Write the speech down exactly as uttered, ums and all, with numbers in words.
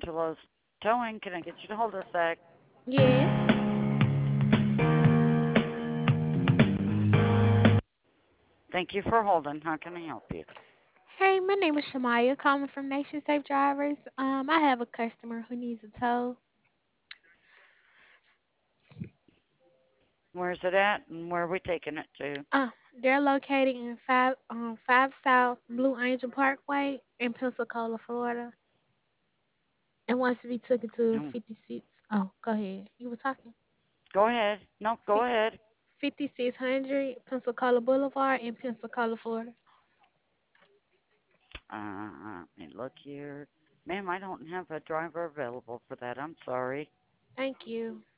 to Lowe's Towing. Can I get you to hold a sec? Yes. Thank you for holding. How can I help you? Hey, my name is Shamaya, calling from Nation Safe Drivers. Um, I have a customer who needs a tow. Where's it at and where are we taking it to? Uh, they're located in five um five South Blue Angel Parkway in Pensacola, Florida, and wants to be taken to No, fifty-six. Oh, go ahead. You were talking. go ahead. No, go Fi- ahead. fifty-six hundred Pensacola Boulevard in Pensacola, Florida. Uh, let me look here. Ma'am, I don't have a driver available for that. I'm sorry. Thank you.